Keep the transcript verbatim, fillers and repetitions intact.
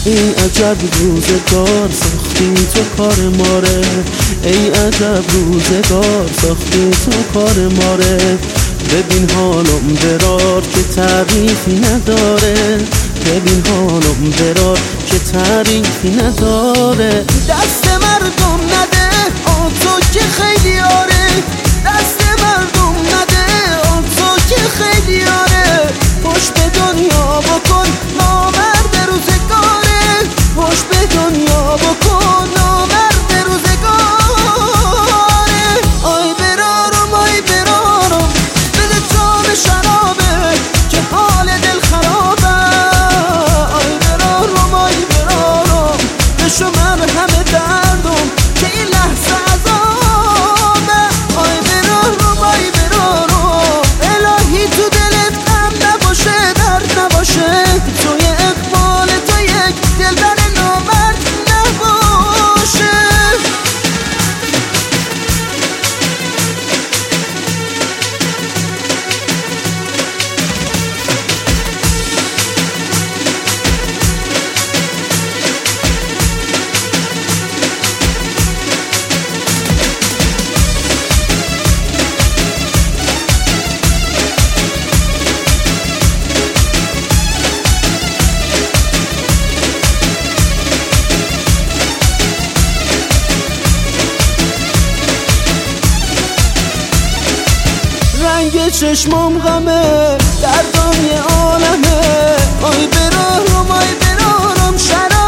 ای عجب روزگار ساختی تو کار ماره، ای عجب روزگار ساختی تو کار ماره. ببین حالم برار که تعریفی نداره، ببین حالم برار که تعریفی نداره. دست مردم نده آن تو که خیلی آره، دست مردم نده آن تو که خیلی آره. خوش به دنیا بکن نامرد روزگاره، خوش به دنیا بکن نامرد روزگاره. آی برارم آی برارم دل جام شرابه که حال دل خرابه. آی برارم آی برارم بشو من همه دردم که این لحظه عذابه. آی برارم آی برارم الهی تو دلت غم نباشه درد نباشه، توی اقبال تو یک دلبر نامرد نباشه. رنگ چشمام غمه دردام یه عالمه. آی برارم آی برارم شراب